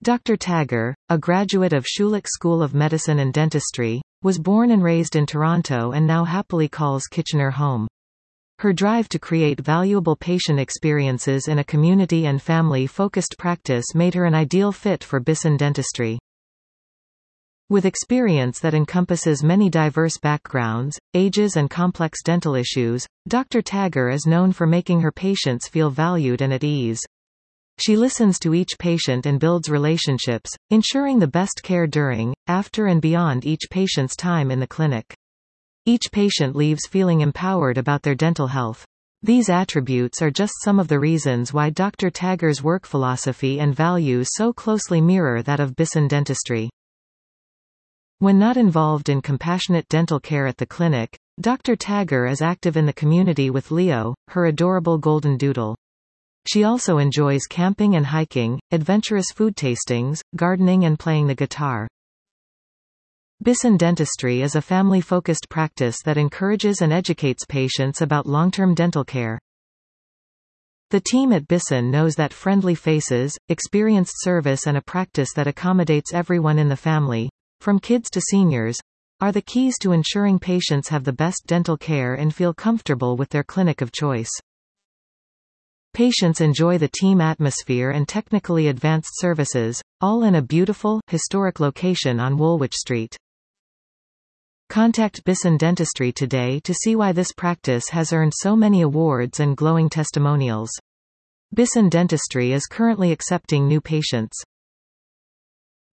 Dr. Tagore, a graduate of Schulich School of Medicine and Dentistry, was born and raised in Toronto and now happily calls Kitchener home. Her drive to create valuable patient experiences in a community and family-focused practice made her an ideal fit for Bisson Dentistry. With experience that encompasses many diverse backgrounds, ages and complex dental issues, Dr. Tagore is known for making her patients feel valued and at ease. She listens to each patient and builds relationships, ensuring the best care during, after and beyond each patient's time in the clinic. Each patient leaves feeling empowered about their dental health. These attributes are just some of the reasons why Dr. Tagore's work philosophy and values so closely mirror that of Bisson Dentistry. When not involved in compassionate dental care at the clinic, Dr. Tagore is active in the community with Leo, her adorable golden doodle. She also enjoys camping and hiking, adventurous food tastings, gardening and playing the guitar. Bisson Dentistry is a family-focused practice that encourages and educates patients about long-term dental care. The team at Bisson knows that friendly faces, experienced service and a practice that accommodates everyone in the family, from kids to seniors, are the keys to ensuring patients have the best dental care and feel comfortable with their clinic of choice. Patients enjoy the team atmosphere and technically advanced services, all in a beautiful, historic location on Woolwich Street. Contact Bisson Dentistry today to see why this practice has earned so many awards and glowing testimonials. Bisson Dentistry is currently accepting new patients.